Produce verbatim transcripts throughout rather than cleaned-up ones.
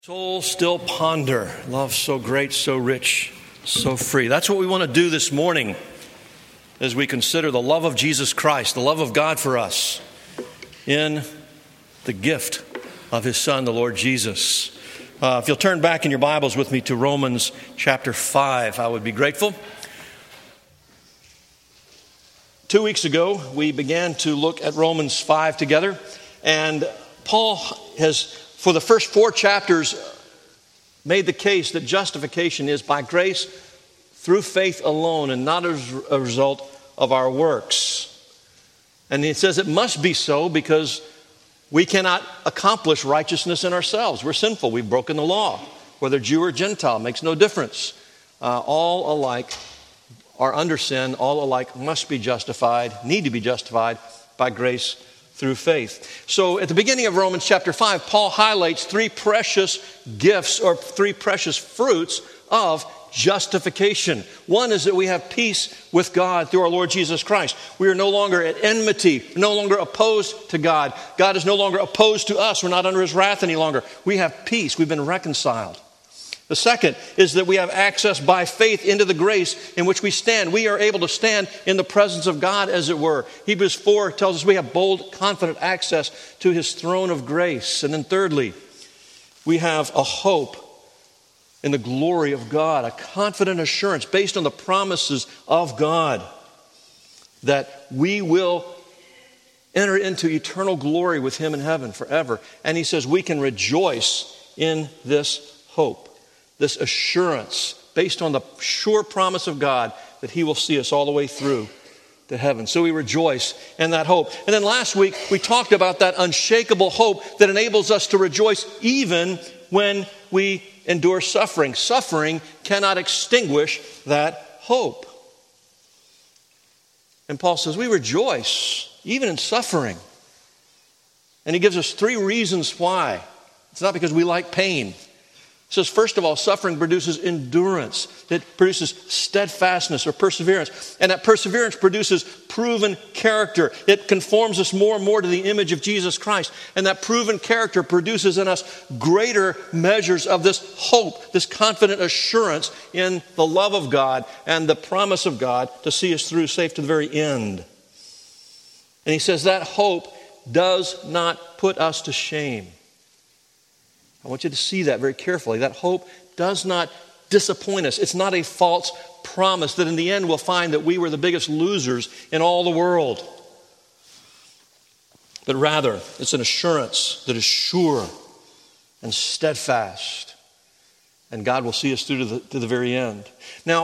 Soul still ponder. Love so great, so rich, so free. That's what we want to do this morning as we consider the love of Jesus Christ, the love of God for us in the gift of His Son, the Lord Jesus. Uh, if you'll turn back in your Bibles with me to Romans chapter five, I would be grateful. Two weeks ago, we began to look at Romans five together, and Paul has, for the first four chapters, made the case that justification is by grace through faith alone and not as a result of our works. And he says it must be so because we cannot accomplish righteousness in ourselves. We're sinful. We've broken the law. Whether Jew or Gentile makes no difference. Uh, all alike are under sin. All alike must be justified, need to be justified by grace through faith. So at the beginning of Romans chapter five, Paul highlights three precious gifts or three precious fruits of justification. One is that we have peace with God through our Lord Jesus Christ. We are no longer at enmity, no longer opposed to God. God is no longer opposed to us. We're not under His wrath any longer. We have peace. We've been reconciled. The second is that we have access by faith into the grace in which we stand. We are able to stand in the presence of God, as it were. Hebrews four tells us we have bold, confident access to His throne of grace. And then thirdly, we have a hope in the glory of God, a confident assurance based on the promises of God that we will enter into eternal glory with Him in heaven forever. And he says we can rejoice in this hope. This assurance based on the sure promise of God that He will see us all the way through to heaven. So we rejoice in that hope. And then last week we talked about that unshakable hope that enables us to rejoice even when we endure suffering. Suffering cannot extinguish that hope. And Paul says we rejoice even in suffering. And he gives us three reasons why. It's not because we like pain. It says, first of all, suffering produces endurance. It produces steadfastness or perseverance. And that perseverance produces proven character. It conforms us more and more to the image of Jesus Christ. And that proven character produces in us greater measures of this hope, this confident assurance in the love of God and the promise of God to see us through safe to the very end. And he says that hope does not put us to shame. I want you to see that very carefully. That hope does not disappoint us. It's not a false promise that in the end we'll find that we were the biggest losers in all the world. But rather, it's an assurance that is sure and steadfast. And God will see us through to the, to the very end. Now,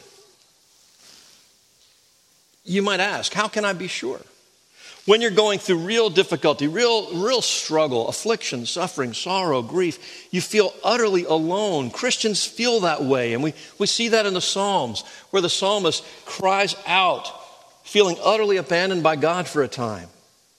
you might ask, how can I be sure? When you're going through real difficulty, real, real struggle, affliction, suffering, sorrow, grief, you feel utterly alone. Christians feel that way, and we, we see that in the Psalms, where the psalmist cries out, feeling utterly abandoned by God for a time.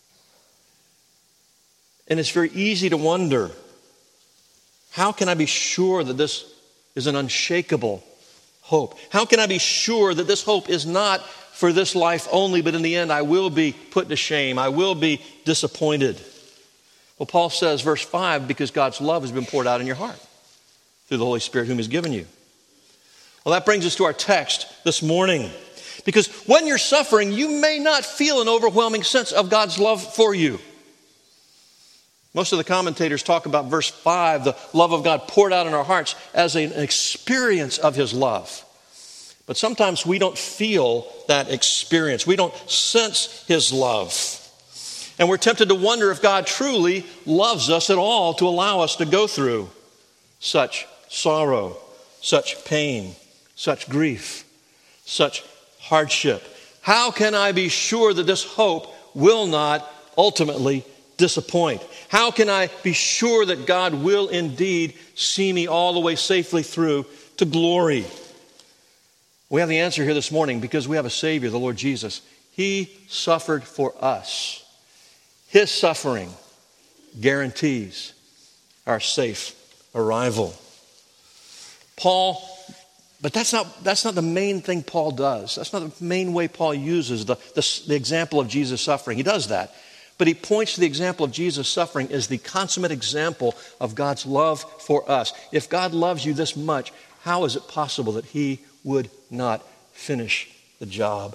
And it's very easy to wonder, how can I be sure that this is an unshakable hope? How can I be sure that this hope is not for this life only, but in the end I will be put to shame. I will be disappointed. Well, Paul says, verse five, because God's love has been poured out in your heart through the Holy Spirit whom He's given you. Well, that brings us to our text this morning. Because when you're suffering, you may not feel an overwhelming sense of God's love for you. Most of the commentators talk about verse five, the love of God poured out in our hearts, as an experience of His love. But sometimes we don't feel that experience. We don't sense His love. And we're tempted to wonder if God truly loves us at all to allow us to go through such sorrow, such pain, such grief, such hardship. How can I be sure that this hope will not ultimately disappoint? How can I be sure that God will indeed see me all the way safely through to glory? We have the answer here this morning because we have a Savior, the Lord Jesus. He suffered for us. His suffering guarantees our safe arrival. Paul, but that's not, that's not the main thing Paul does. That's not the main way Paul uses the, the, the example of Jesus' suffering. He does that. But he points to the example of Jesus' suffering as the consummate example of God's love for us. If God loves you this much, how is it possible that he would not finish the job?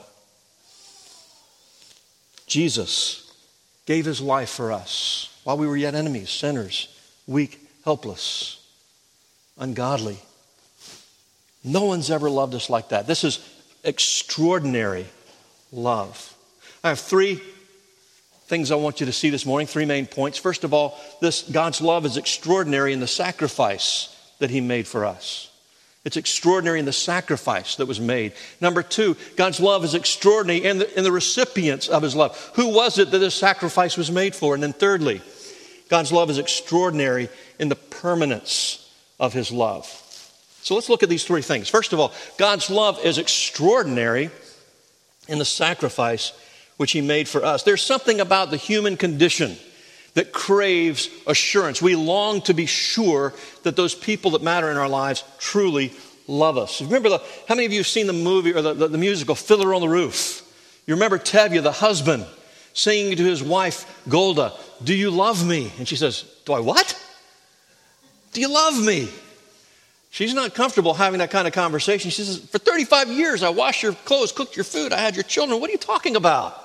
Jesus gave his life for us while we were yet enemies, sinners, weak, helpless, ungodly. No one's ever loved us like that. This is extraordinary love. I have three things I want you to see this morning, three main points. First of all, this God's love is extraordinary in the sacrifice that he made for us. It's extraordinary in the sacrifice that was made. Number two, God's love is extraordinary in the, in the recipients of his love. Who was it that this sacrifice was made for? And then thirdly, God's love is extraordinary in the permanence of his love. So let's look at these three things. First of all, God's love is extraordinary in the sacrifice which he made for us. There's something about the human condition that craves assurance. We long to be sure that those people that matter in our lives truly love us. Remember, the, how many of you have seen the movie or the, the, the musical Fiddler on the Roof? You remember Tevye, the husband, singing to his wife, Golda, "Do you love me?" And she says, "Do I what? Do you love me?" She's not comfortable having that kind of conversation. She says, "For thirty-five years, I washed your clothes, cooked your food, I had your children. What are you talking about?"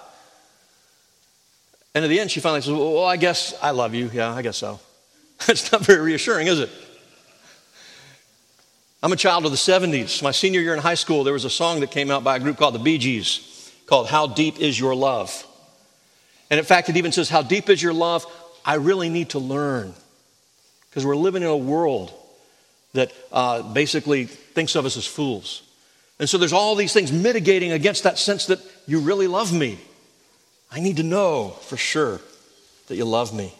And at the end, she finally says, "Well, I guess I love you. Yeah, I guess so." It's not very reassuring, is it? I'm a child of the seventies. My senior year in high school, there was a song that came out by a group called the Bee Gees called "How Deep Is Your Love?" And in fact, it even says, "How deep is your love? I really need to learn." Because we're living in a world that uh, basically thinks of us as fools. And so there's all these things mitigating against that sense that you really love me. I need to know for sure that you love me.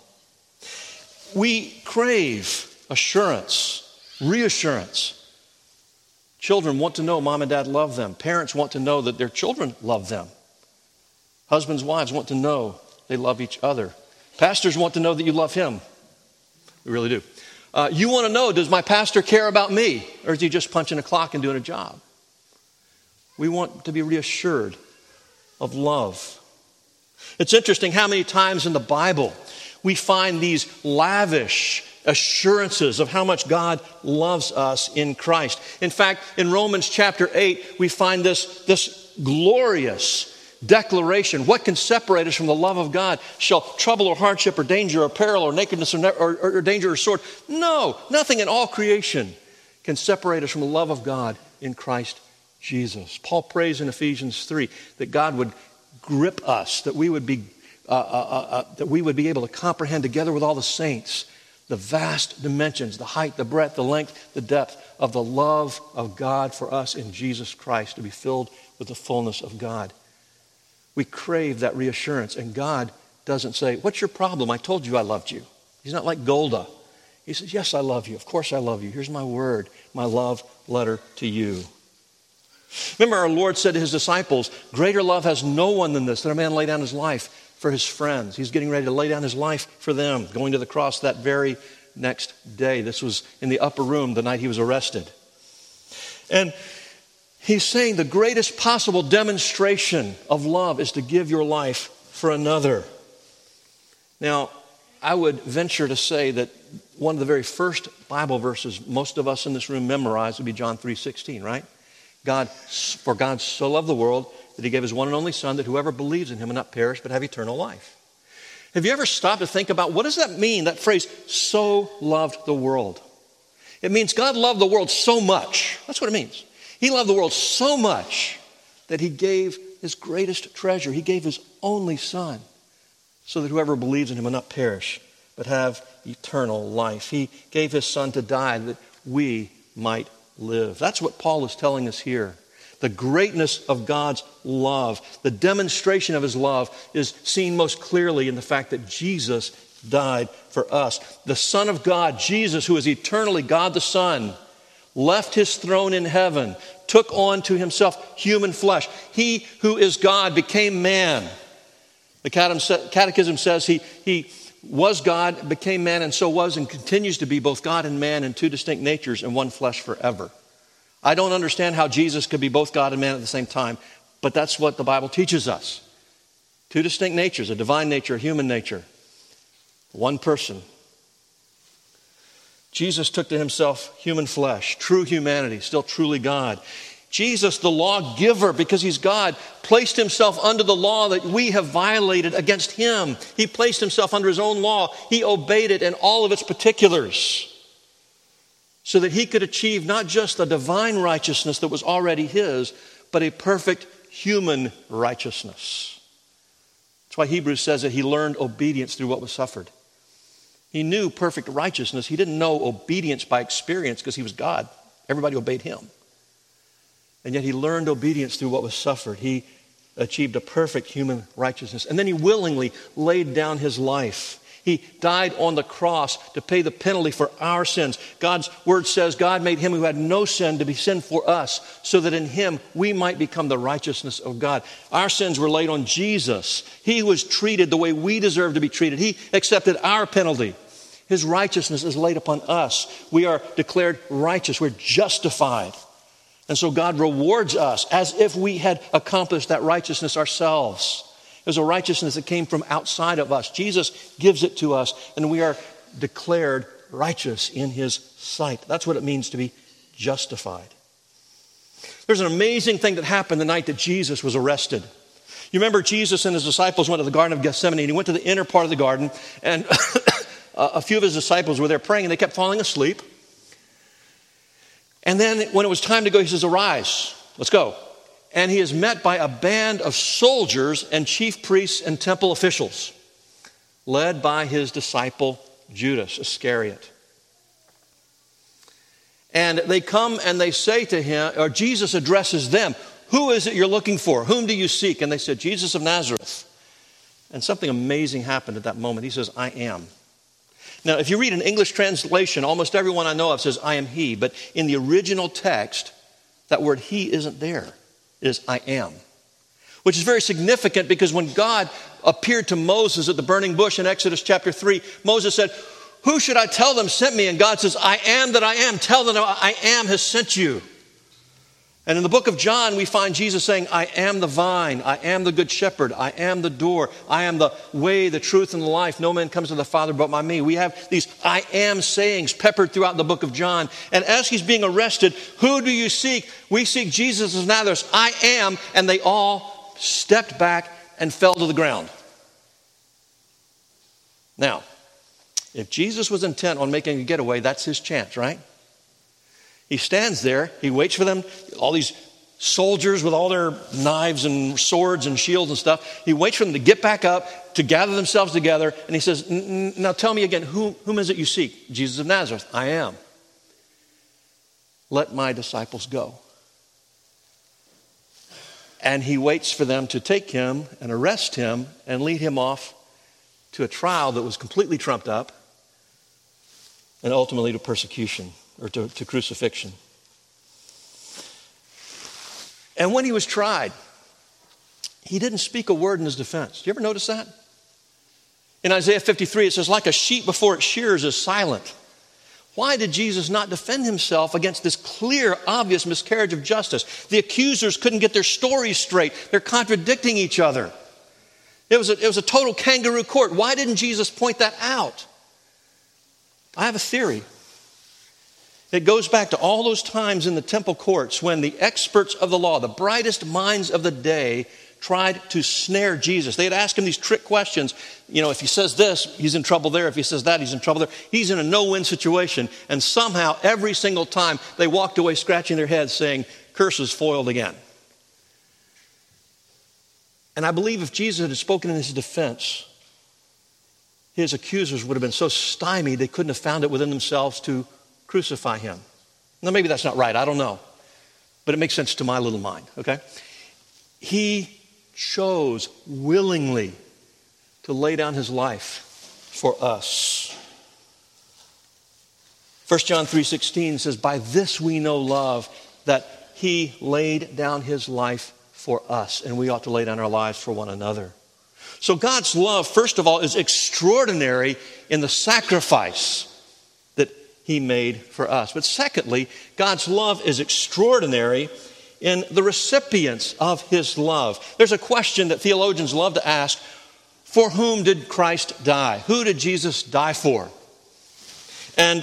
We crave assurance, reassurance. Children want to know mom and dad love them. Parents want to know that their children love them. Husbands, wives want to know they love each other. Pastors want to know that you love him. We really do. Uh, you want to know, does my pastor care about me? Or is he just punching a clock and doing a job? We want to be reassured of love. It's interesting how many times in the Bible we find these lavish assurances of how much God loves us in Christ. In fact, in Romans chapter eight, we find this, this glorious declaration. What can separate us from the love of God? Shall trouble or hardship or danger or peril or nakedness or, ne- or, or danger or sword? No, nothing in all creation can separate us from the love of God in Christ Jesus. Paul prays in Ephesians three that God would grip us, that we would be uh, uh, uh, that we would be able to comprehend together with all the saints the vast dimensions, the height, the breadth, the length, the depth of the love of God for us in Jesus Christ, to be filled with the fullness of God. We crave that reassurance, and God doesn't say, "What's your problem? I told you I loved you." He's not like Golda. He says, "Yes, I love you. Of course I love you. Here's my word, my love letter to you." Remember, our Lord said to his disciples, "Greater love has no one than this, that a man lay down his life for his friends." He's getting ready to lay down his life for them, going to the cross that very next day. This was in the upper room the night he was arrested. And he's saying the greatest possible demonstration of love is to give your life for another. Now, I would venture to say that one of the very first Bible verses most of us in this room memorize would be John three sixteen, right? God, for God so loved the world that he gave his one and only Son, that whoever believes in him will not perish but have eternal life. Have you ever stopped to think about, what does that mean, that phrase, "so loved the world"? It means God loved the world so much. That's what it means. He loved the world so much that he gave his greatest treasure. He gave his only Son, so that whoever believes in him will not perish but have eternal life. He gave his Son to die that we might live. That's what Paul is telling us here. The greatness of God's love, the demonstration of his love, is seen most clearly in the fact that Jesus died for us. The Son of God, Jesus, who is eternally God the Son, left his throne in heaven, took on to himself human flesh. He who is God became man. The Catechism says he, he was God, became man, and so was and continues to be both God and man in two distinct natures in one flesh forever. I don't understand how Jesus could be both God and man at the same time, but that's what the Bible teaches us. Two distinct natures, a divine nature, a human nature. One person. Jesus took to himself human flesh, true humanity, still truly God. Jesus, the lawgiver, because he's God, placed himself under the law that we have violated against him. He placed himself under his own law. He obeyed it in all of its particulars so that he could achieve not just the divine righteousness that was already his, but a perfect human righteousness. That's why Hebrews says that he learned obedience through what was suffered. He knew perfect righteousness. He didn't know obedience by experience because he was God. Everybody obeyed him. And yet he learned obedience through what was suffered. He achieved a perfect human righteousness. And then he willingly laid down his life. He died on the cross to pay the penalty for our sins. God's word says God made him who had no sin to be sin for us, so that in him we might become the righteousness of God. Our sins were laid on Jesus. He was treated the way we deserve to be treated. He accepted our penalty. His righteousness is laid upon us. We are declared righteous. We're justified. And so God rewards us as if we had accomplished that righteousness ourselves. It was a righteousness that came from outside of us. Jesus gives it to us, and we are declared righteous in his sight. That's what it means to be justified. There's an amazing thing that happened the night that Jesus was arrested. You remember Jesus and his disciples went to the Garden of Gethsemane, and he went to the inner part of the garden, and a few of his disciples were there praying, and they kept falling asleep. And then when it was time to go, he says, "Arise, let's go." And he is met by a band of soldiers and chief priests and temple officials, led by his disciple Judas Iscariot. And they come and they say to him, or Jesus addresses them, "Who is it you're looking for? Whom do you seek?" And they said, "Jesus of Nazareth." And something amazing happened at that moment. He says, "I am." Now, if you read an English translation, almost everyone I know of says, "I am he." But in the original text, that word "he" isn't there. It is "I am." Which is very significant because when God appeared to Moses at the burning bush in Exodus chapter three, Moses said, "Who should I tell them sent me?" And God says, "I am that I am. Tell them I am has sent you." And in the book of John, we find Jesus saying, "I am the vine. I am the good shepherd. I am the door. I am the way, the truth, and the life. No man comes to the Father but by me." We have these "I am" sayings peppered throughout the book of John. And as he's being arrested, "Who do you seek?" We seek Jesus of Nazareth. "I am." And they all stepped back and fell to the ground. Now, if Jesus was intent on making a getaway, that's his chance, right? He stands there, he waits for them, all these soldiers with all their knives and swords and shields and stuff. He waits for them to get back up, to gather themselves together, and he says, "Now tell me again, who, whom is it you seek?" "Jesus of Nazareth." "I am." "Let my disciples go." And he waits for them to take him and arrest him and lead him off to a trial that was completely trumped up and ultimately to persecution. Or to, to crucifixion. And when he was tried, he didn't speak a word in his defense. Do you ever notice that? In Isaiah fifty-three, it says, "Like a sheep before its shears is silent." Why did Jesus not defend himself against this clear, obvious miscarriage of justice? The accusers couldn't get their stories straight. They're contradicting each other. It was a, it was a total kangaroo court. Why didn't Jesus point that out? I have a theory. It goes back to all those times in the temple courts when the experts of the law, the brightest minds of the day, tried to snare Jesus. They'd ask him these trick questions. You know, if he says this, he's in trouble there. If he says that, he's in trouble there. He's in a no-win situation. And somehow, every single time, they walked away scratching their heads saying, "Curses foiled again." And I believe if Jesus had spoken in his defense, his accusers would have been so stymied they couldn't have found it within themselves to crucify him. Now, maybe that's not right. I don't know. But it makes sense to my little mind, okay? He chose willingly to lay down his life for us. First John three sixteen says, "By this we know love, that he laid down his life for us, and we ought to lay down our lives for one another." So God's love, first of all, is extraordinary in the sacrifice he made for us. But secondly, God's love is extraordinary in the recipients of his love. There's a question that theologians love to ask: for whom did Christ die? Who did Jesus die for? And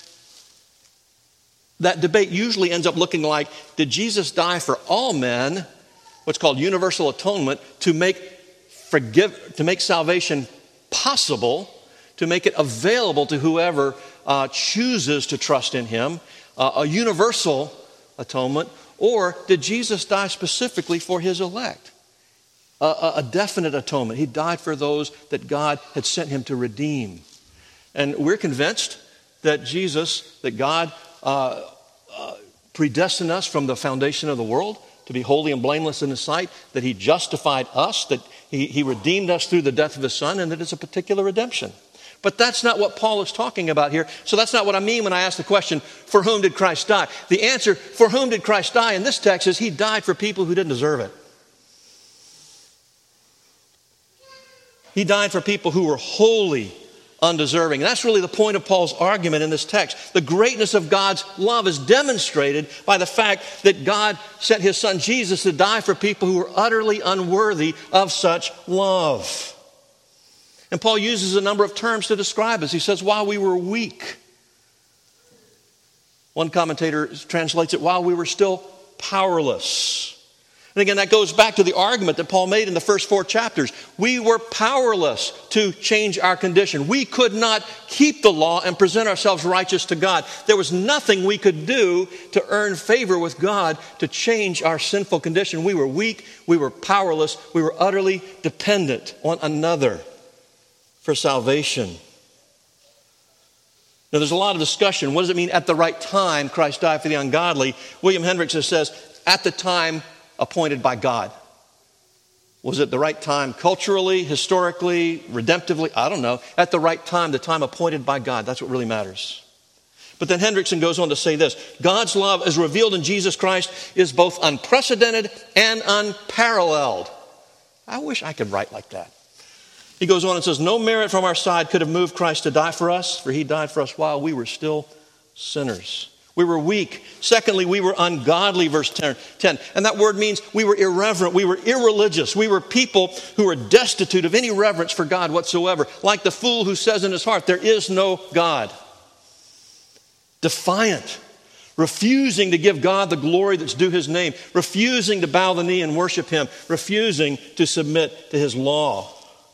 that debate usually ends up looking like, did Jesus die for all men, what's called universal atonement, to make forgive, to make salvation possible, to make it available to whoever uh, chooses to trust in him, uh, a universal atonement, or did Jesus die specifically for his elect? A, a, a definite atonement. He died for those that God had sent him to redeem. And we're convinced that Jesus, that God uh, uh, predestined us from the foundation of the world to be holy and blameless in his sight, that he justified us, that he, he redeemed us through the death of his son, and that it's a particular redemption. But that's not what Paul is talking about here. So that's not what I mean when I ask the question, for whom did Christ die? The answer, for whom did Christ die, in this text is he died for people who didn't deserve it. He died for people who were wholly undeserving. And that's really the point of Paul's argument in this text. The greatness of God's love is demonstrated by the fact that God sent his son Jesus to die for people who were utterly unworthy of such love. And Paul uses a number of terms to describe us. He says, while we were weak. One commentator translates it, while we were still powerless. And again, that goes back to the argument that Paul made in the first four chapters. We were powerless to change our condition. We could not keep the law and present ourselves righteous to God. There was nothing we could do to earn favor with God to change our sinful condition. We were weak, we were powerless, we were utterly dependent on another for salvation. Now, there's a lot of discussion. What does it mean at the right time Christ died for the ungodly? William Hendriksen says, at the time appointed by God. Was it the right time culturally, historically, redemptively? I don't know. At the right time, the time appointed by God. That's what really matters. But then Hendriksen goes on to say this: God's love as revealed in Jesus Christ is both unprecedented and unparalleled. I wish I could write like that. He goes on and says, no merit from our side could have moved Christ to die for us, for he died for us while we were still sinners. We were weak. Secondly, we were ungodly, verse ten. And that word means we were irreverent. We were irreligious. We were people who were destitute of any reverence for God whatsoever. Like the fool who says in his heart, there is no God. Defiant. Refusing to give God the glory that's due his name. Refusing to bow the knee and worship him. Refusing to submit to his law.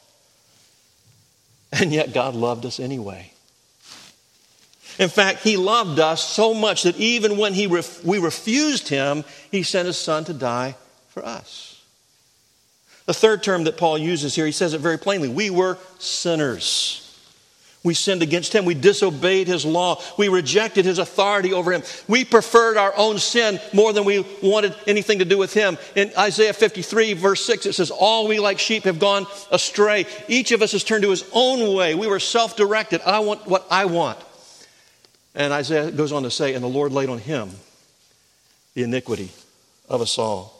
And yet God loved us anyway. In fact, he loved us so much that even when he ref- we refused him, he sent his son to die for us. The third term that Paul uses here, he says it very plainly. We were sinners. We sinned against him. We disobeyed his law. We rejected his authority over him. We preferred our own sin more than we wanted anything to do with him. In Isaiah fifty-three, verse six, it says, all we like sheep have gone astray. Each of us has turned to his own way. We were self-directed. I want what I want. And Isaiah goes on to say, and the Lord laid on him the iniquity of us all.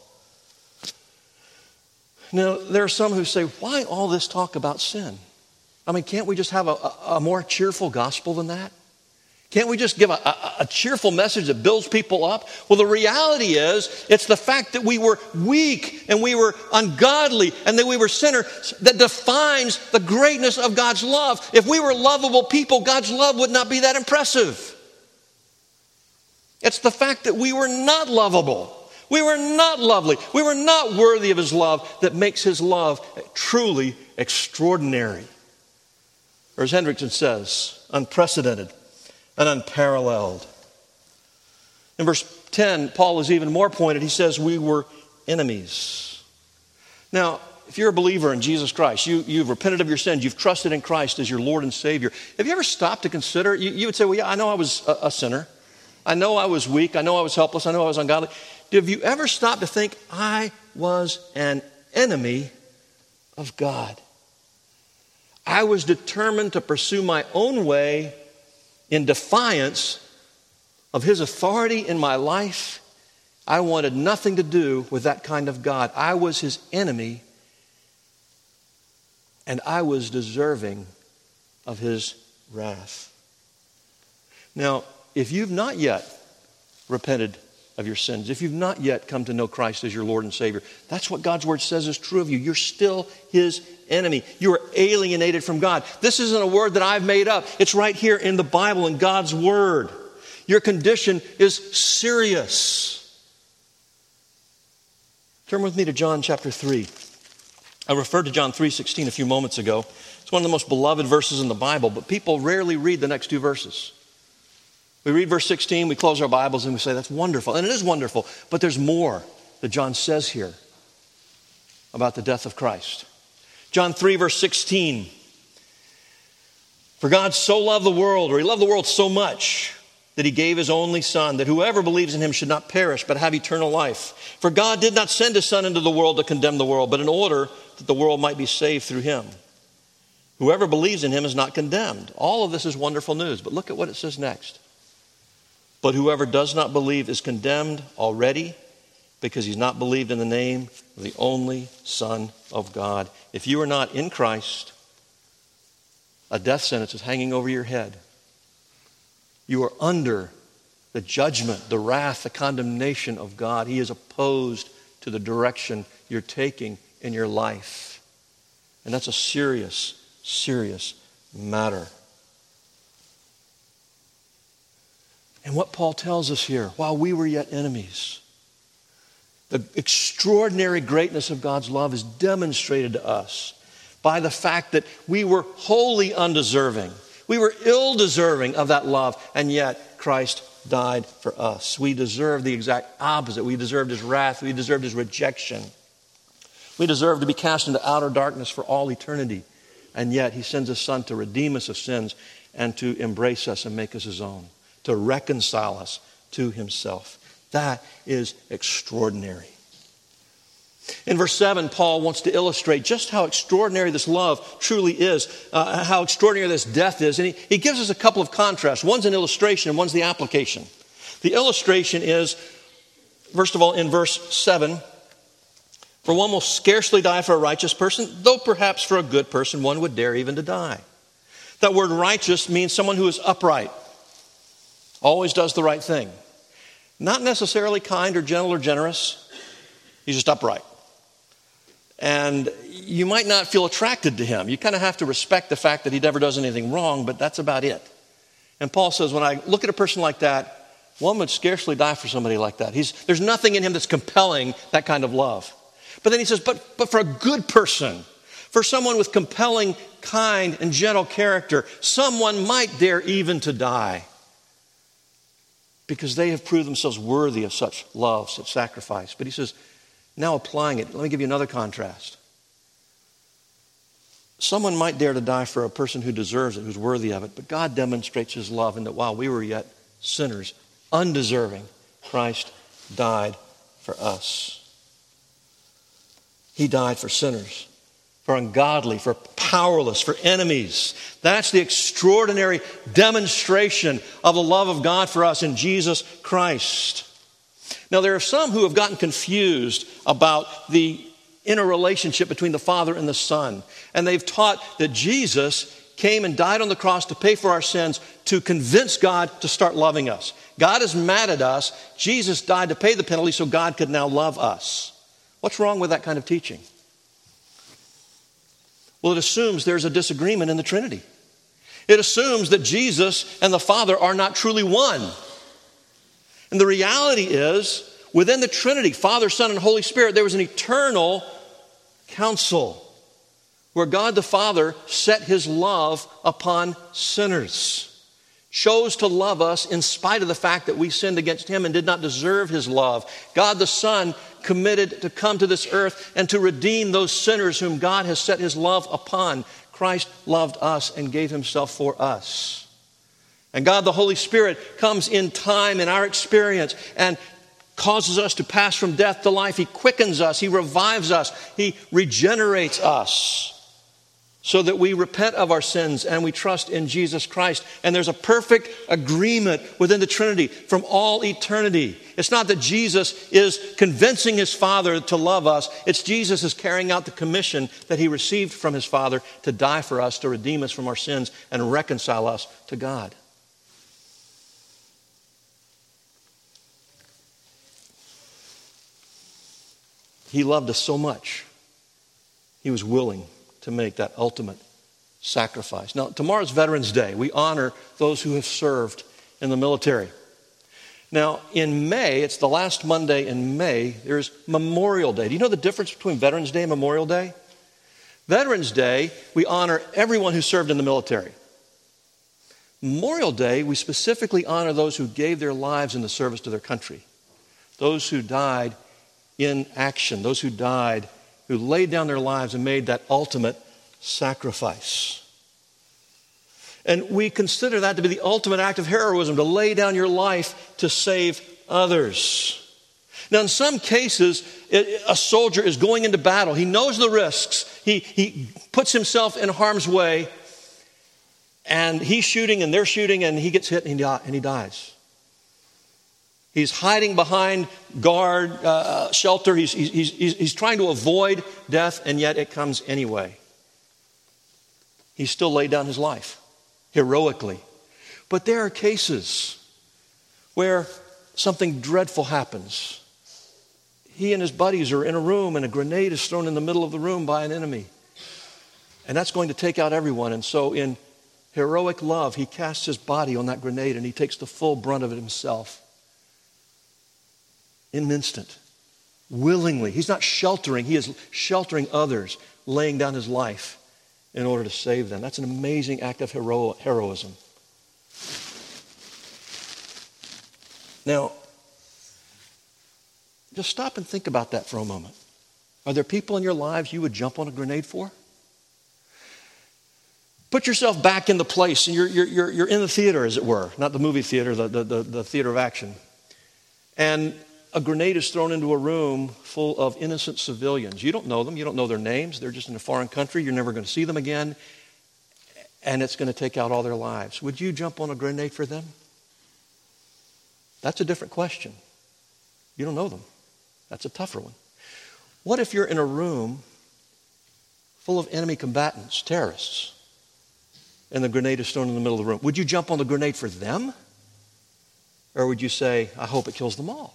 Now, there are some who say, why all this talk about sin? I mean, can't we just have a, a, a more cheerful gospel than that? Can't we just give a, a, a cheerful message that builds people up? Well, the reality is, it's the fact that we were weak and we were ungodly and that we were sinners that defines the greatness of God's love. If we were lovable people, God's love would not be that impressive. It's the fact that we were not lovable. We were not lovely. We were not worthy of his love that makes his love truly extraordinary. Or as Hendriksen says, unprecedented and unparalleled. In verse ten, Paul is even more pointed. He says we were enemies. Now, if you're a believer in Jesus Christ, you, you've repented of your sins, you've trusted in Christ as your Lord and Savior, have you ever stopped to consider? You, you would say, well, yeah, I know I was a, a sinner. I know I was weak. I know I was helpless. I know I was ungodly. Have you ever stopped to think, I was an enemy of God? I was determined to pursue my own way in defiance of his authority in my life. I wanted nothing to do with that kind of God. I was his enemy, and I was deserving of his wrath. Now, if you've not yet repented of your sins. If you've not yet come to know Christ as your Lord and Savior, that's what God's Word says is true of you. You're still His enemy. You are alienated from God. This isn't a word that I've made up. It's right here in the Bible, in God's Word. Your condition is serious. Turn with me to John chapter three. I referred to John three sixteen a few moments ago. It's one of the most beloved verses in the Bible, but people rarely read the next two verses. We read verse sixteen, we close our Bibles and we say, that's wonderful. And it is wonderful, but there's more that John says here about the death of Christ. John three verse sixteen. For God so loved the world, or He loved the world so much, that He gave His only Son, that whoever believes in Him should not perish, but have eternal life. For God did not send His Son into the world to condemn the world, but in order that the world might be saved through Him. Whoever believes in Him is not condemned. All of this is wonderful news, but look at what it says next. But whoever does not believe is condemned already, because he's not believed in the name of the only Son of God. If you are not in Christ, a death sentence is hanging over your head. You are under the judgment, the wrath, the condemnation of God. He is opposed to the direction you're taking in your life. And that's a serious, serious matter. And what Paul tells us here, while we were yet enemies, the extraordinary greatness of God's love is demonstrated to us by the fact that we were wholly undeserving. We were ill-deserving of that love, and yet Christ died for us. We deserved the exact opposite. We deserved His wrath. We deserved His rejection. We deserved to be cast into outer darkness for all eternity, and yet He sends His Son to redeem us of sins and to embrace us and make us His own, to reconcile us to Himself. That is extraordinary. In verse seven, Paul wants to illustrate just how extraordinary this love truly is, uh, how extraordinary this death is. And he, he gives us a couple of contrasts. One's an illustration and one's the application. The illustration is, first of all, in verse seven, for one will scarcely die for a righteous person, though perhaps for a good person one would dare even to die. That word righteous means someone who is upright, always does the right thing. Not necessarily kind or gentle or generous. He's just upright. And you might not feel attracted to him. You kind of have to respect the fact that he never does anything wrong, but that's about it. And Paul says, when I look at a person like that, one would scarcely die for somebody like that. He's, there's nothing in him that's compelling that kind of love. But then he says, but, but for a good person, for someone with compelling, kind, and gentle character, someone might dare even to die, because they have proved themselves worthy of such love, such sacrifice. But he says, now applying it, let me give you another contrast. Someone might dare to die for a person who deserves it, who's worthy of it, but God demonstrates His love in that while we were yet sinners, undeserving, Christ died for us. He died for sinners, for ungodly, for powerless, for enemies. That's the extraordinary demonstration of the love of God for us in Jesus Christ. Now, there are some who have gotten confused about the interrelationship between the Father and the Son. And they've taught that Jesus came and died on the cross to pay for our sins, to convince God to start loving us. God is mad at us. Jesus died to pay the penalty so God could now love us. What's wrong with that kind of teaching? Well, it assumes there's a disagreement in the Trinity. It assumes that Jesus and the Father are not truly one. And the reality is, within the Trinity, Father, Son, and Holy Spirit, there was an eternal council where God the Father set His love upon sinners, chose to love us in spite of the fact that we sinned against Him and did not deserve His love. God the Son committed to come to this earth and to redeem those sinners whom God has set His love upon. Christ loved us and gave Himself for us. And God the Holy Spirit comes in time in our experience and causes us to pass from death to life. He quickens us. He revives us. He regenerates us so that we repent of our sins and we trust in Jesus Christ. And there's a perfect agreement within the Trinity from all eternity. It's not that Jesus is convincing His Father to love us. It's Jesus is carrying out the commission that He received from His Father to die for us, to redeem us from our sins and reconcile us to God. He loved us so much, he was willing to make that ultimate sacrifice. Now, tomorrow's Veterans Day. We honor those who have served in the military. Now, in May, it's the last Monday in May, there's Memorial Day. Do you know the difference between Veterans Day and Memorial Day? Veterans Day, we honor everyone who served in the military. Memorial Day, we specifically honor those who gave their lives in the service to their country. Those who died in action, those who died, who laid down their lives and made that ultimate sacrifice. And we consider that to be the ultimate act of heroism, to lay down your life to save others. Now, in some cases, it, a soldier is going into battle. He knows the risks. He, he puts himself in harm's way, and he's shooting and they're shooting, and he gets hit and he, and he dies. He's hiding behind guard, uh, shelter. He's, he's, he's, he's trying to avoid death, and yet it comes anyway. He still laid down his life heroically. But there are cases where something dreadful happens. He and his buddies are in a room, and a grenade is thrown in the middle of the room by an enemy. And that's going to take out everyone. And so in heroic love, he casts his body on that grenade, and he takes the full brunt of it himself. In an instant, willingly. He's not sheltering. He is sheltering others, laying down his life in order to save them. That's an amazing act of hero- heroism. Now, just stop and think about that for a moment. Are there people in your lives you would jump on a grenade for? Put yourself back in the place, and you're, you're, you're in the theater, as it were. Not the movie theater, the, the, the, the theater of action. And a grenade is thrown into a room full of innocent civilians. You don't know them. You don't know their names. They're just in a foreign country. You're never going to see them again. And it's going to take out all their lives. Would you jump on a grenade for them? That's a different question. You don't know them. That's a tougher one. What if you're in a room full of enemy combatants, terrorists, and the grenade is thrown in the middle of the room? Would you jump on the grenade for them? Or would you say, I hope it kills them all?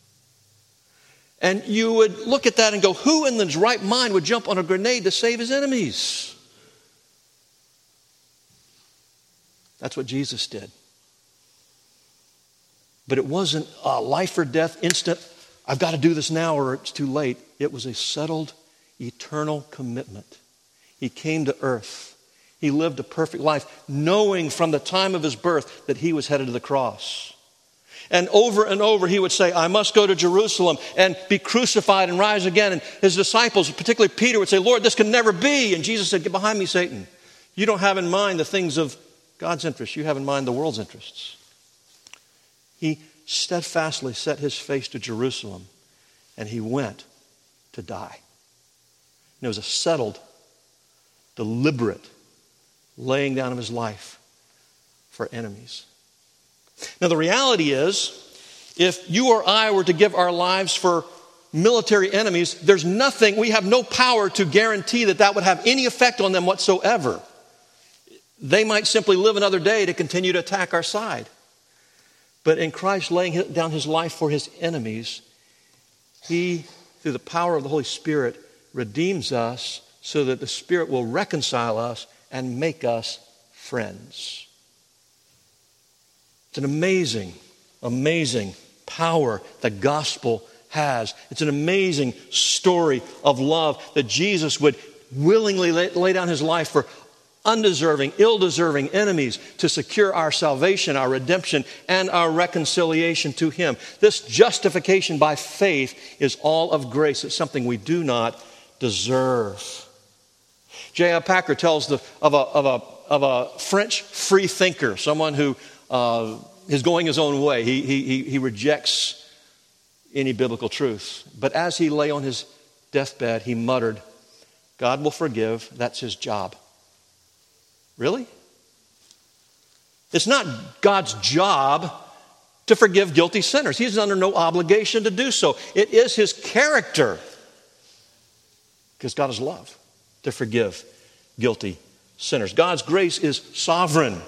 And you would look at that and go, who in his right mind would jump on a grenade to save his enemies? That's what Jesus did. But it wasn't a life or death instant, I've got to do this now or it's too late. It was a settled, eternal commitment. He came to earth. He lived a perfect life, knowing from the time of his birth that he was headed to the cross. And over and over he would say, I must go to Jerusalem and be crucified and rise again. And his disciples, particularly Peter, would say, Lord, this can never be. And Jesus said, get behind me, Satan. You don't have in mind the things of God's interests. You have in mind the world's interests. He steadfastly set his face to Jerusalem, and he went to die. And it was a settled, deliberate laying down of his life for enemies. Now, the reality is, if you or I were to give our lives for military enemies, there's nothing, we have no power to guarantee that that would have any effect on them whatsoever. They might simply live another day to continue to attack our side. But in Christ laying down his life for his enemies, he, through the power of the Holy Spirit, redeems us so that the Spirit will reconcile us and make us friends. It's an amazing, amazing power the gospel has. It's an amazing story of love that Jesus would willingly lay, lay down his life for undeserving, ill-deserving enemies to secure our salvation, our redemption, and our reconciliation to him. This justification by faith is all of grace. It's something we do not deserve. J I Packer tells the, of, a, of, a, of a French free thinker, someone who uh, is going his own way. He, he, he rejects any biblical truth. But as he lay on his deathbed, he muttered, God will forgive, that's his job. Really? It's not God's job to forgive guilty sinners. He's under no obligation to do so. It is his character, because God is love, to forgive guilty sinners. God's grace is sovereign.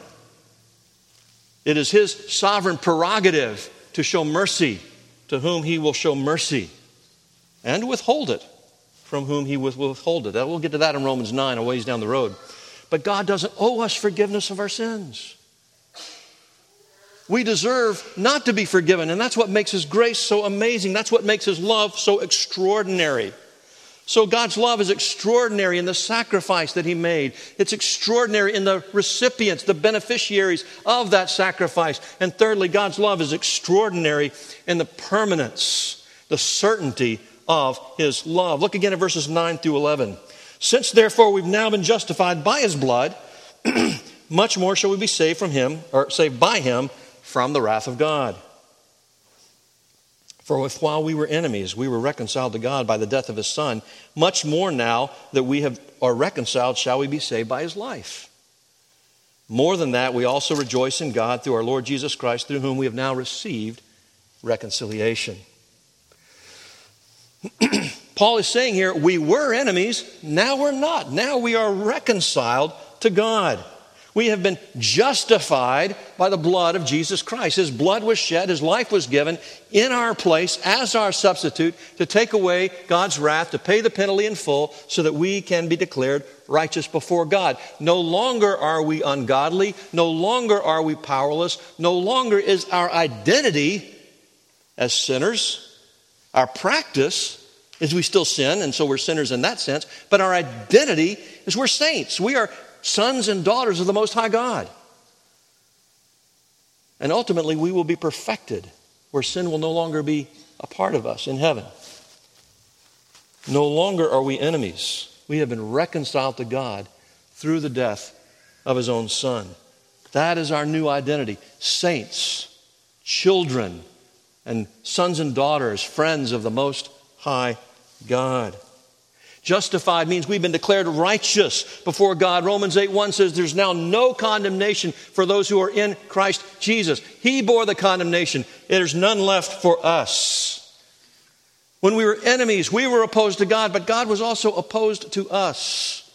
It is his sovereign prerogative to show mercy to whom he will show mercy. and withhold it from whom he will withhold it. We'll get to that in Romans nine, a ways down the road. But God doesn't owe us forgiveness of our sins. We deserve not to be forgiven, and that's what makes His grace so amazing. That's what makes His love so extraordinary. So God's love is extraordinary in the sacrifice that He made. It's extraordinary in the recipients, the beneficiaries of that sacrifice. And thirdly, God's love is extraordinary in the permanence, the certainty of His love. Look again at verses nine through eleven. Since therefore we've now been justified by His blood, much more shall we be saved from Him, or saved by Him from the wrath of God. For if while we were enemies, we were reconciled to God by the death of His Son, much more now that we have are reconciled shall we be saved by His life. More than that, we also rejoice in God through our Lord Jesus Christ, through whom we have now received reconciliation. Paul is saying here, we were enemies, now we're not. Now we are reconciled to God. We have been justified by the blood of Jesus Christ. His blood was shed, His life was given in our place as our substitute to take away God's wrath, to pay the penalty in full so that we can be declared righteous before God. No longer are we ungodly. No longer are we powerless. No longer is our identity as sinners. Our practice is we still sin, and so we're sinners in that sense. But our identity is we're saints. We are sons and daughters of the Most High God. And ultimately, we will be perfected, where sin will no longer be a part of us in heaven. No longer are we enemies. We have been reconciled to God through the death of His own Son. That is our new identity. Saints, children, and sons and daughters, friends of the Most High God. Justified means we've been declared righteous before God. Romans eight one says there's now no condemnation for those who are in Christ Jesus. He bore the condemnation. There's none left for us. When we were enemies, we were opposed to God, but God was also opposed to us.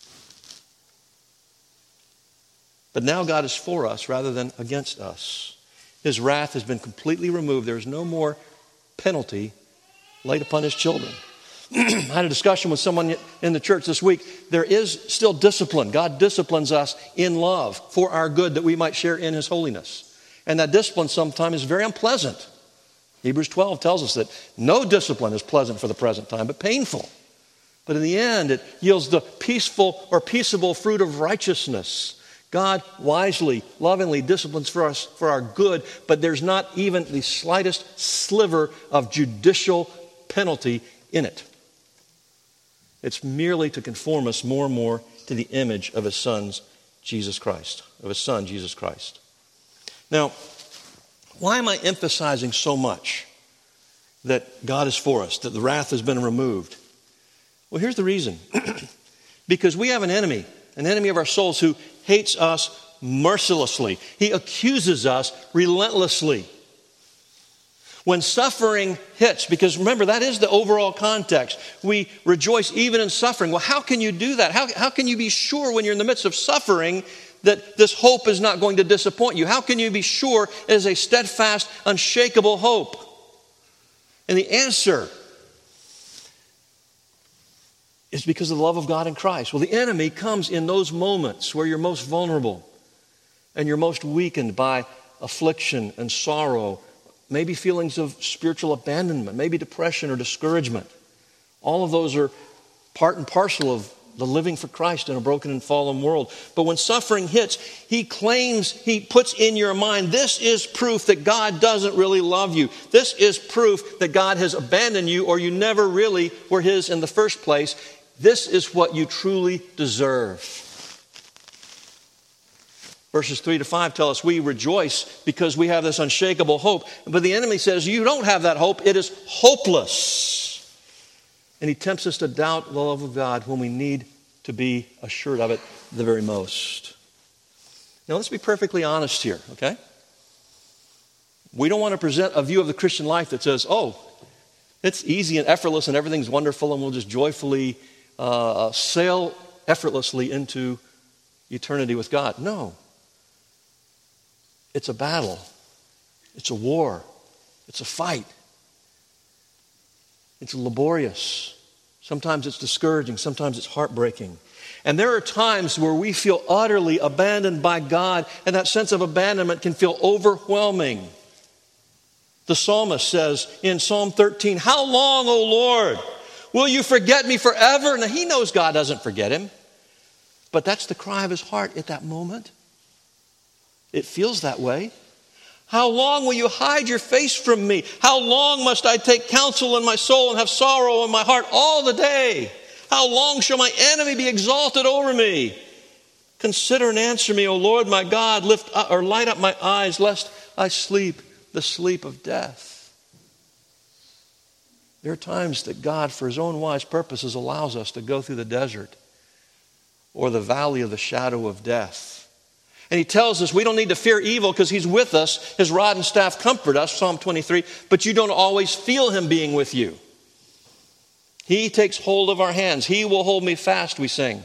But now God is for us rather than against us. His wrath has been completely removed. There is no more penalty laid upon His children. I had a discussion with someone in the church this week. There is still discipline. God disciplines us in love for our good that we might share in His holiness. And that discipline sometimes is very unpleasant. Hebrews twelve tells us that no discipline is pleasant for the present time, but painful. But in the end, it yields the peaceful or peaceable fruit of righteousness. God wisely, lovingly disciplines for us for our good, but there's not even the slightest sliver of judicial penalty in it. It's merely to conform us more and more to the image of His Son's Jesus Christ, of His Son, Jesus Christ. Now, why am I emphasizing so much that God is for us, that the wrath has been removed? Well, here's the reason. Because we have an enemy, an enemy of our souls who hates us mercilessly. He accuses us relentlessly. When suffering hits, because remember, that is the overall context. We rejoice even in suffering. Well, how can you do that? How, how can you be sure when you're in the midst of suffering that this hope is not going to disappoint you? How can you be sure it is a steadfast, unshakable hope? And the answer is because of the love of God in Christ. Well, the enemy comes in those moments where you're most vulnerable and you're most weakened by affliction and sorrow, maybe feelings of spiritual abandonment, maybe depression or discouragement. All of those are part and parcel of the living for Christ in a broken and fallen world. But when suffering hits, he claims, he puts in your mind, this is proof that God doesn't really love you. This is proof that God has abandoned you, or you never really were His in the first place. This is what you truly deserve. Verses three to five tell us we rejoice because we have this unshakable hope. But the enemy says you don't have that hope. It is hopeless. And he tempts us to doubt the love of God when we need to be assured of it the very most. Now let's be perfectly honest here, okay? We don't want to present a view of the Christian life that says, oh, it's easy and effortless and everything's wonderful and we'll just joyfully uh, sail effortlessly into eternity with God. No. It's a battle. It's a war. It's a fight. It's laborious. Sometimes it's discouraging. Sometimes it's heartbreaking. And there are times where we feel utterly abandoned by God, and that sense of abandonment can feel overwhelming. The psalmist says in Psalm thirteen, "How long, O Lord, will you forget me forever?" Now, he knows God doesn't forget him, but that's the cry of his heart at that moment. It feels that way. "How long will you hide your face from me? How long must I take counsel in my soul and have sorrow in my heart all the day? How long shall my enemy be exalted over me? Consider and answer me, O Lord my God. Lift up, or light up my eyes, lest I sleep the sleep of death." There are times that God, for his own wise purposes, allows us to go through the desert or the valley of the shadow of death. And he tells us we don't need to fear evil because he's with us. His rod and staff comfort us, Psalm twenty-three, but you don't always feel him being with you. He takes hold of our hands. He will hold me fast, we sing.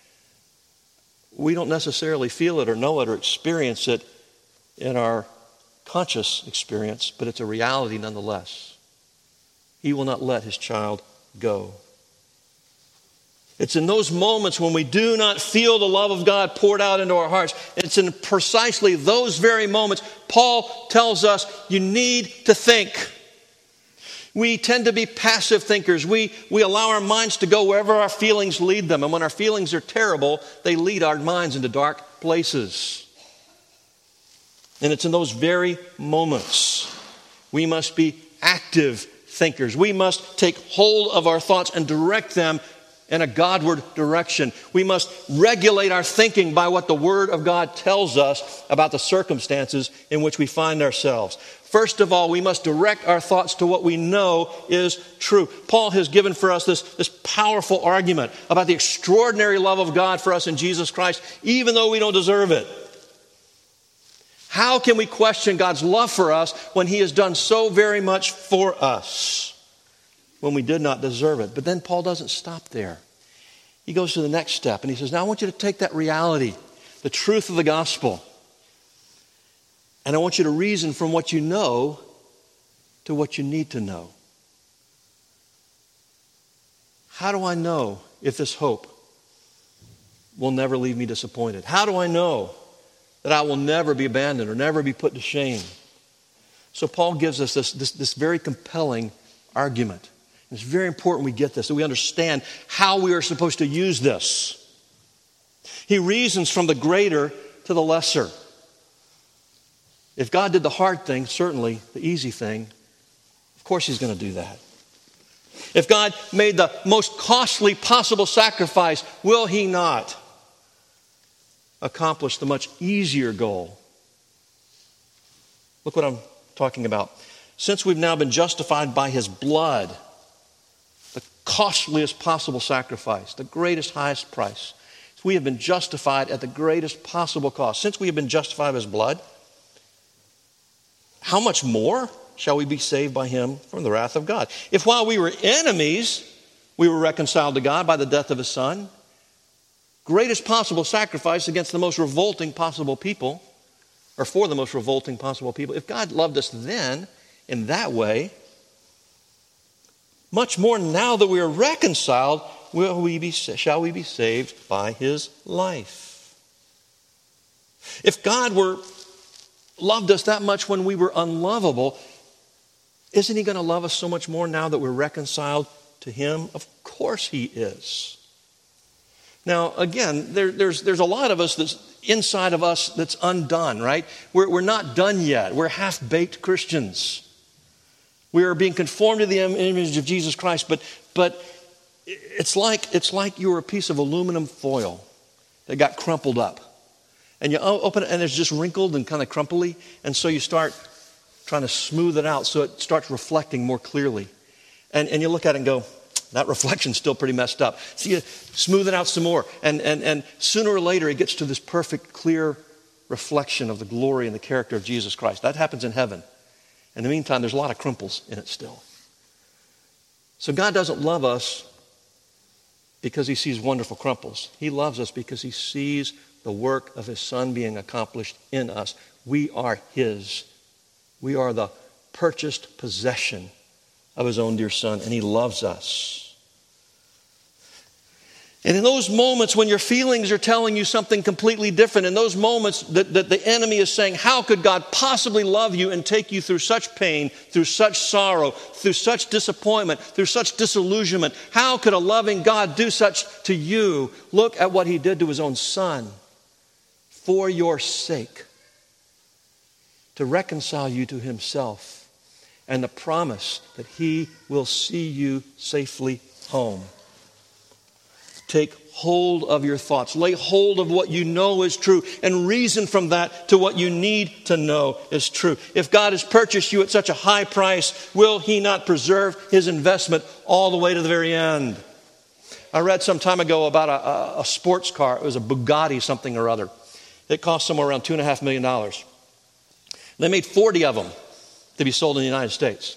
We don't necessarily feel it or know it or experience it in our conscious experience, but it's a reality nonetheless. He will not let his child go. It's in those moments when we do not feel the love of God poured out into our hearts. It's in precisely those very moments Paul tells us you need to think. We tend to be passive thinkers. We, we allow our minds to go wherever our feelings lead them. And when our feelings are terrible, they lead our minds into dark places. And it's in those very moments we must be active thinkers. We must take hold of our thoughts and direct them in a Godward direction. We must regulate our thinking by what the Word of God tells us about the circumstances in which we find ourselves. First of all, we must direct our thoughts to what we know is true. Paul has given for us this, this powerful argument about the extraordinary love of God for us in Jesus Christ, even though we don't deserve it. How can we question God's love for us when he has done so very much for us when we did not deserve it? But then Paul doesn't stop there. He goes to the next step and he says, now I want you to take that reality, the truth of the gospel, and I want you to reason from what you know to what you need to know. How do I know if this hope will never leave me disappointed? How do I know that I will never be abandoned or never be put to shame? So Paul gives us this, this, this very compelling argument. It's very important we get this, that we understand how we are supposed to use this. He reasons from the greater to the lesser. If God did the hard thing, certainly the easy thing, of course he's going to do that. If God made the most costly possible sacrifice, will he not accomplish the much easier goal? Look what I'm talking about. Since we've now been justified by his blood, the costliest possible sacrifice, the greatest, highest price, we have been justified at the greatest possible cost. Since we have been justified by his blood, how much more shall we be saved by him from the wrath of God? If while we were enemies, we were reconciled to God by the death of his son, greatest possible sacrifice against the most revolting possible people, or for the most revolting possible people. If God loved us then in that way, much more now that we are reconciled, will we be, shall we be saved by his life. If God were loved us that much when we were unlovable, isn't he going to love us so much more now that we're reconciled to him? Of course he is. Now, again, there, there's, there's a lot of us that's inside of us that's undone, right? We're, we're not done yet. We're half-baked Christians. We are being conformed to the image of Jesus Christ, but, but it's like, it's like you were a piece of aluminum foil that got crumpled up. And you open it and it's just wrinkled and kind of crumply, and so you start trying to smooth it out so it starts reflecting more clearly. And, and you look at it and go, that reflection's still pretty messed up. So you smooth it out some more. And, and, and sooner or later, it gets to this perfect, clear reflection of the glory and the character of Jesus Christ. That happens in heaven. In the meantime, there's a lot of crimples in it still. So God doesn't love us because he sees wonderful crumples. He loves us because he sees the work of his son being accomplished in us. We are his. We are the purchased possession of his own dear Son, and he loves us. And in those moments when your feelings are telling you something completely different, in those moments that, that the enemy is saying, how could God possibly love you and take you through such pain, through such sorrow, through such disappointment, through such disillusionment? How could a loving God do such to you? Look at what he did to his own Son for your sake, to reconcile you to himself, and the promise that he will see you safely home. Take hold of your thoughts. Lay hold of what you know is true and reason from that to what you need to know is true. If God has purchased you at such a high price, will he not preserve his investment all the way to the very end? I read some time ago about a, a, a sports car. It was a Bugatti something or other. It cost somewhere around two and a half million dollars. They made forty of them to be sold in the United States.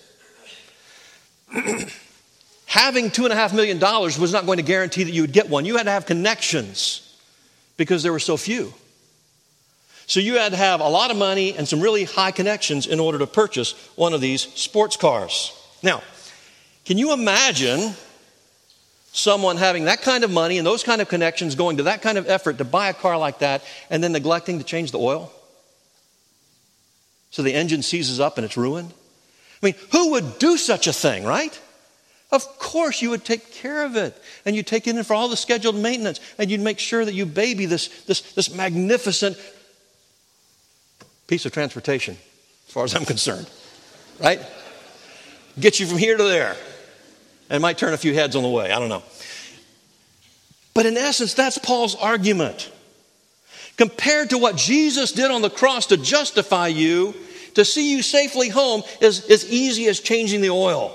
Having two and a half million dollars was not going to guarantee that you would get one. You had to have connections because there were so few. So you had to have a lot of money and some really high connections in order to purchase one of these sports cars. Now, can you imagine someone having that kind of money and those kind of connections, going to that kind of effort to buy a car like that, and then neglecting to change the oil? So the engine seizes up and it's ruined? I mean, who would do such a thing, right? Of course you would take care of it, and you'd take it in for all the scheduled maintenance, and you'd make sure that you baby this, this, this magnificent piece of transportation, as far as I'm concerned, right? Get you from here to there, and might turn a few heads on the way, I don't know. But in essence, that's Paul's argument. Compared to what Jesus did on the cross to justify you, to see you safely home is as easy as changing the oil.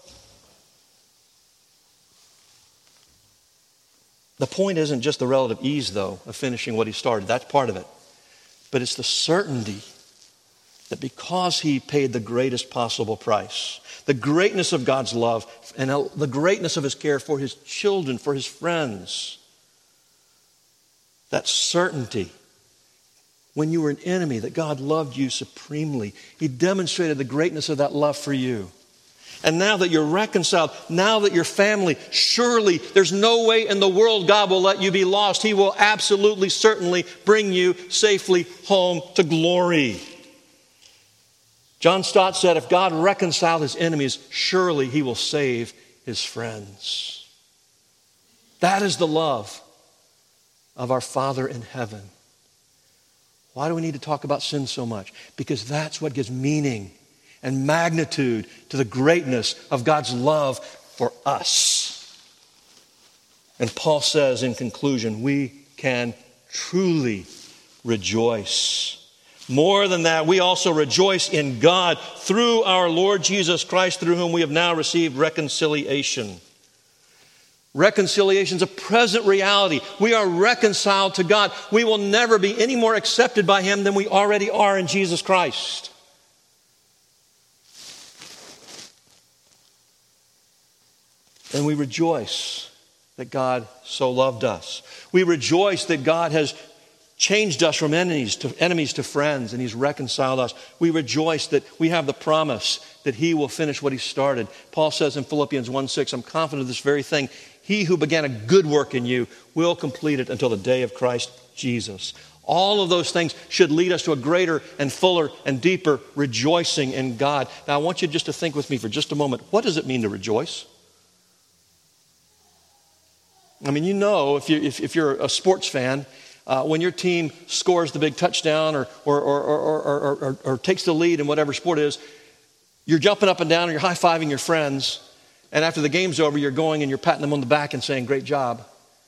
The point isn't just the relative ease, though, of finishing what he started. That's part of it. But it's the certainty that because he paid the greatest possible price, the greatness of God's love, and the greatness of his care for his children, for his friends, that certainty, when you were an enemy, that God loved you supremely. He demonstrated the greatness of that love for you. And now that you're reconciled, now that you're family, surely there's no way in the world God will let you be lost. He will absolutely, certainly bring you safely home to glory. John Stott said, if God reconciled his enemies, surely he will save his friends. That is the love of our Father in heaven. Why do we need to talk about sin so much? Because that's what gives meaning and magnitude to the greatness of God's love for us. And Paul says in conclusion, we can truly rejoice. More than that, we also rejoice in God through our Lord Jesus Christ, through whom we have now received reconciliation. Reconciliation is a present reality. We are reconciled to God. We will never be any more accepted by him than we already are in Jesus Christ. And we rejoice that God so loved us. We rejoice that God has changed us from enemies to enemies to friends, and he's reconciled us. We rejoice that we have the promise that he will finish what he started. Paul says in Philippians one six, I'm confident of this very thing. He who began a good work in you will complete it until the day of Christ Jesus. All of those things should lead us to a greater and fuller and deeper rejoicing in God. Now I want you just to think with me for just a moment. What does it mean to rejoice? I mean, you know, if, you, if, if you're a sports fan, uh, when your team scores the big touchdown or or, or, or, or, or or takes the lead in whatever sport it is, you're jumping up and down and you're high-fiving your friends. And after the game's over, you're going and you're patting them on the back and saying, great job.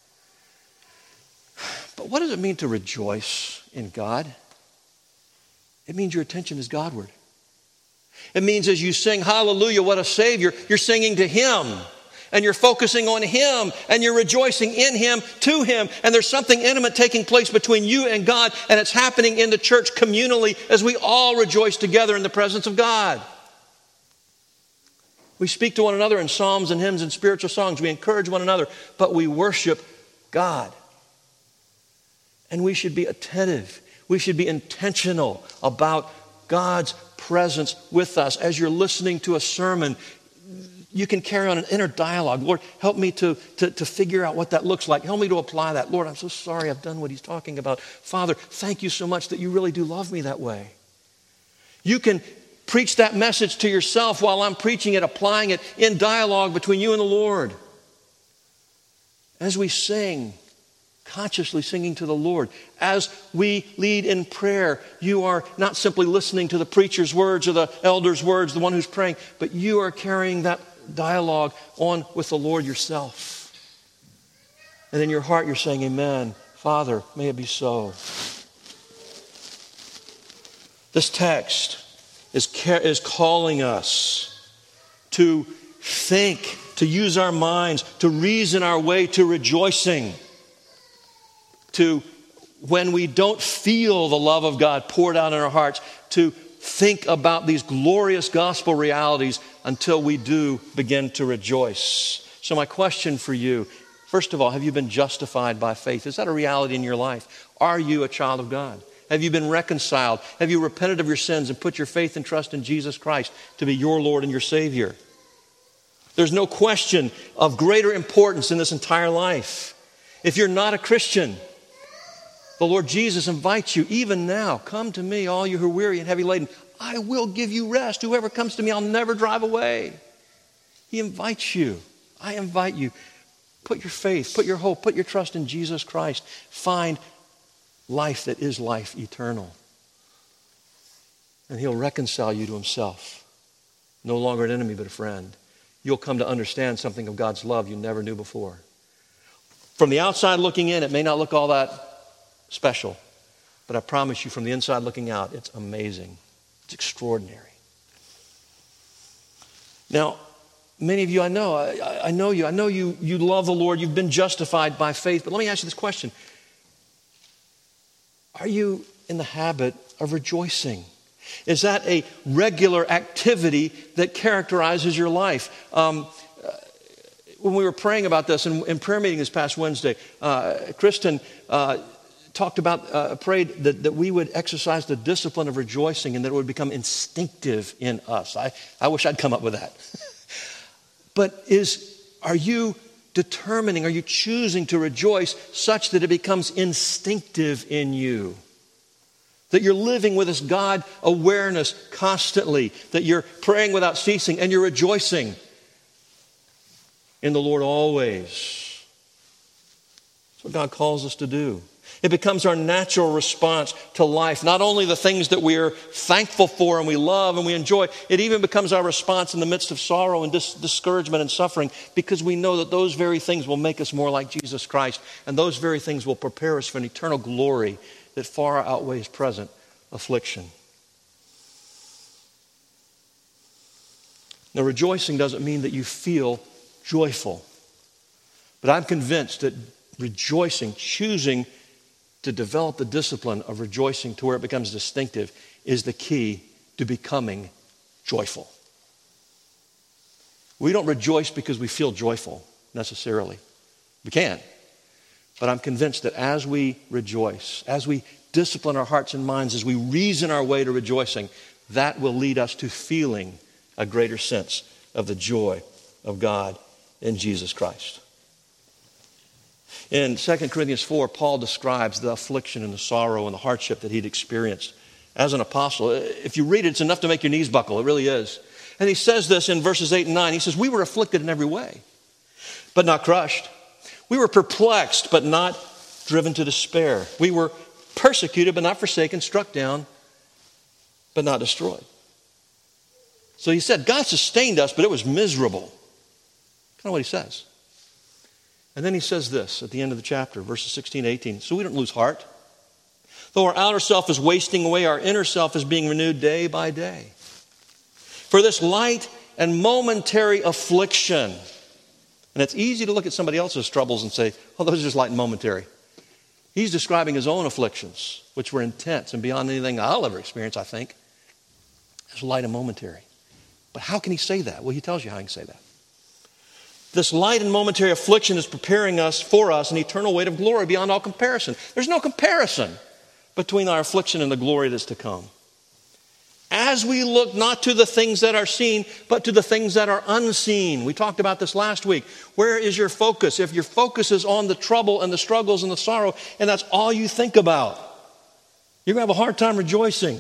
But what does it mean to rejoice in God? It means your attention is Godward. It means as you sing, hallelujah, what a Savior, you're singing to him. And you're focusing on him, and you're rejoicing in him, to him. And there's something intimate taking place between you and God, and it's happening in the church communally as we all rejoice together in the presence of God. We speak to one another in psalms and hymns and spiritual songs. We encourage one another, but we worship God. And we should be attentive. We should be intentional about God's presence with us. As you're listening to a sermon, you can carry on an inner dialogue. Lord, help me to, to, to figure out what that looks like. Help me to apply that. Lord, I'm so sorry I've done what he's talking about. Father, thank you so much that you really do love me that way. You can preach that message to yourself while I'm preaching it, applying it in dialogue between you and the Lord. As we sing, consciously singing to the Lord, as we lead in prayer, you are not simply listening to the preacher's words or the elder's words, the one who's praying, but you are carrying that dialogue on with the Lord yourself. And in your heart you're saying, amen. Father, may it be so. This text is, is calling us to think, to use our minds, to reason our way to rejoicing. To, when we don't feel the love of God poured out in our hearts, to think about these glorious gospel realities until we do begin to rejoice. So my question for you, first of all, have you been justified by faith? Is that a reality in your life? Are you a child of God? Have you been reconciled? Have you repented of your sins and put your faith and trust in Jesus Christ to be your Lord and your Savior? There's no question of greater importance in this entire life. If you're not a Christian, the Lord Jesus invites you, even now, come to me, all you who are weary and heavy laden. I will give you rest. Whoever comes to me, I'll never drive away. He invites you. I invite you. Put your faith, put your hope, put your trust in Jesus Christ. Find life that is life eternal. And he'll reconcile you to himself. No longer an enemy, but a friend. You'll come to understand something of God's love you never knew before. From the outside looking in, it may not look all that special. But I promise you, from the inside looking out, it's amazing. It's extraordinary. Now, many of you I know, I, I know you, I know you, you love the Lord, you've been justified by faith, but let me ask you this question. Are you in the habit of rejoicing? Is that a regular activity that characterizes your life? Um, when we were praying about this in, in prayer meeting this past Wednesday, uh, Kristen uh, talked about, uh, prayed that, that we would exercise the discipline of rejoicing and that it would become instinctive in us. I, I wish I'd come up with that. But is, are you determining, are you choosing to rejoice such that it becomes instinctive in you? That you're living with this God awareness constantly, that you're praying without ceasing and you're rejoicing in the Lord always. That's what God calls us to do. It becomes our natural response to life. Not only the things that we are thankful for and we love and we enjoy, it even becomes our response in the midst of sorrow and dis- discouragement and suffering, because we know that those very things will make us more like Jesus Christ, and those very things will prepare us for an eternal glory that far outweighs present affliction. Now, rejoicing doesn't mean that you feel joyful, but I'm convinced that rejoicing, choosing to develop the discipline of rejoicing to where it becomes distinctive, is the key to becoming joyful. We don't rejoice because we feel joyful necessarily. We can. But I'm convinced that as we rejoice, as we discipline our hearts and minds, as we reason our way to rejoicing, that will lead us to feeling a greater sense of the joy of God in Jesus Christ. In Second Corinthians four, Paul describes the affliction and the sorrow and the hardship that he'd experienced as an apostle. If you read it, it's enough to make your knees buckle. It really is. And he says this in verses eight and nine. He says, we were afflicted in every way, but not crushed. We were perplexed, but not driven to despair. We were persecuted, but not forsaken, struck down, but not destroyed. So he said, God sustained us, but it was miserable. Kind of what he says. And then he says this at the end of the chapter, verses sixteen to eighteen. So we don't lose heart. Though our outer self is wasting away, our inner self is being renewed day by day. For this light and momentary affliction. And it's easy to look at somebody else's troubles and say, oh, those are just light and momentary. He's describing his own afflictions, which were intense and beyond anything I'll ever experience, I think, as light and momentary. But how can he say that? Well, he tells you how he can say that. This light and momentary affliction is preparing us for us an eternal weight of glory beyond all comparison. There's no comparison between our affliction and the glory that's to come. As we look not to the things that are seen, but to the things that are unseen. We talked about this last week. Where is your focus? If your focus is on the trouble and the struggles and the sorrow, and that's all you think about, you're going to have a hard time rejoicing.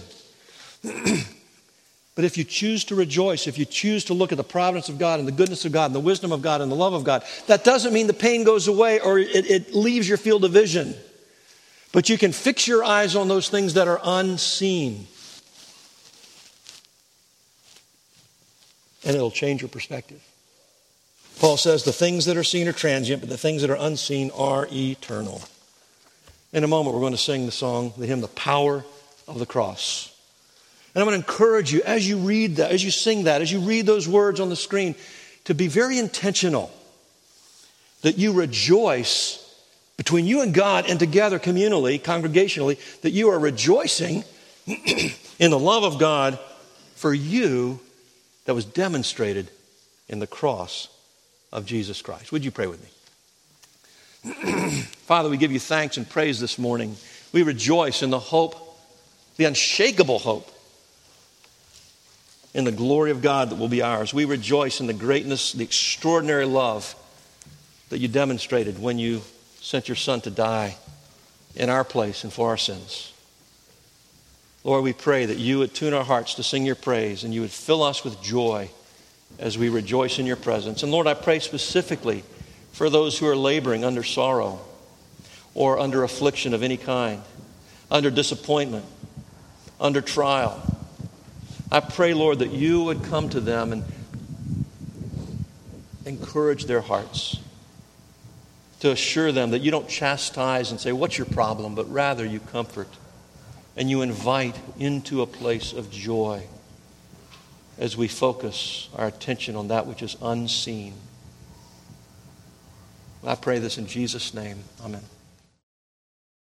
But if you choose to rejoice, if you choose to look at the providence of God and the goodness of God and the wisdom of God and the love of God, that doesn't mean the pain goes away or it, it leaves your field of vision. But you can fix your eyes on those things that are unseen. And it'll change your perspective. Paul says the things that are seen are transient, but the things that are unseen are eternal. In a moment, we're going to sing the song, the hymn, The Power of the Cross. And I'm going to encourage you, as you read that, as you sing that, as you read those words on the screen, to be very intentional. That you rejoice between you and God and together communally, congregationally, that you are rejoicing in the love of God for you that was demonstrated in the cross of Jesus Christ. Would you pray with me? Father, we give you thanks and praise this morning. We rejoice in the hope, the unshakable hope, in the glory of God that will be ours. We rejoice in the greatness, the extraordinary love that you demonstrated when you sent your Son to die in our place and for our sins. Lord, we pray that you would tune our hearts to sing your praise and you would fill us with joy as we rejoice in your presence. And Lord, I pray specifically for those who are laboring under sorrow or under affliction of any kind, under disappointment, under trial. I pray, Lord, that you would come to them and encourage their hearts, to assure them that you don't chastise and say, what's your problem? But rather you comfort and you invite into a place of joy as we focus our attention on that which is unseen. I pray this in Jesus' name. Amen.